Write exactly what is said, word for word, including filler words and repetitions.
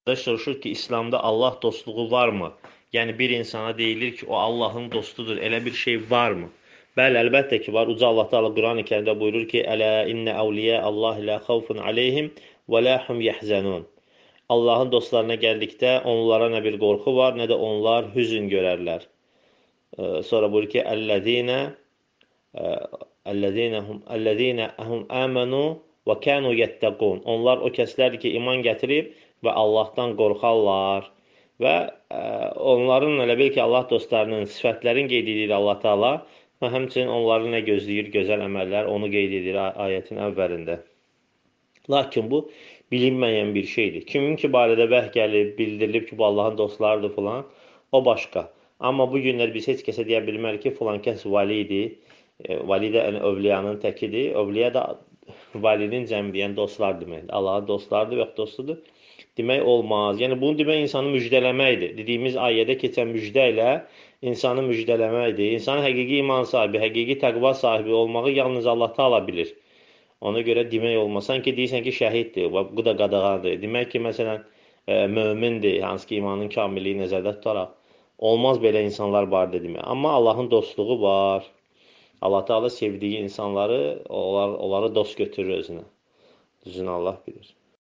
Soruşur ki, İslamda Allah dostluğu varmı? Yəni bir insana deyilir ki, o Allahın dostudur. Elə bir şey varmı? Bəli, əlbəttə ki, var. Uca Allah Teala Quran-ı Kərimdə buyurur ki, "Ələ innə əvliyə Allah la xawfun aleyhim və la hum yahzanun." Allahın dostlarına gəldikdə onlara nə bir qorxu var, nə də onlar hüzün görərlər. Sonra buyurur ki, "Əllezine əllezine hum əllezine hum amanu və kanu yettaqun." Onlar o kəslərdir ki, iman gətirib və Allahdan qorxarlar. Və ə, onların elə bil ki, Allah dostlarının sifətlərini qeyd edir Allah Teala və həmçinin onları nə gözləyir gözəl əməllər, onu qeyd edir ayətin əvvəlində. Lakin bu bilinməyən bir şeydir. Kimin ki barədə vəhy gəlib, bildirilib ki, bu Allahın dostlarıdır falan, o başqa. Amma bu günlər biz heç kəsə deyə bilmərik ki, filan kəs validir. E, vali də yəni, övliyanın təkidir. Övliya da valinin cəmi, yəni dostlar deməkdir. Allahın dostlarıdır və dostudur. Demək olmaz. Yəni bunu demək insanı müjdələməkdir. Dediyimiz ayədə keçən müjdə ilə insanı müjdələməkdir. İnsanın həqiqi iman sahibi, həqiqi təqva sahibi olmağı yalnız Allah Teala bilir. Ona görə demək olmaz. Sanki deyirsən ki, şəhiddir, bu da qadağandır. Demək ki, məsələn, e, mömindir, hansı ki, imanın kamilliyi nəzərdə tutaraq. Olmaz belə insanlar barədə demək. Amma Allahın dostluğu var. Allah Teala sevdiyi insanları, onlar, onları dost götürür özünə. Düzünü Allah bilir.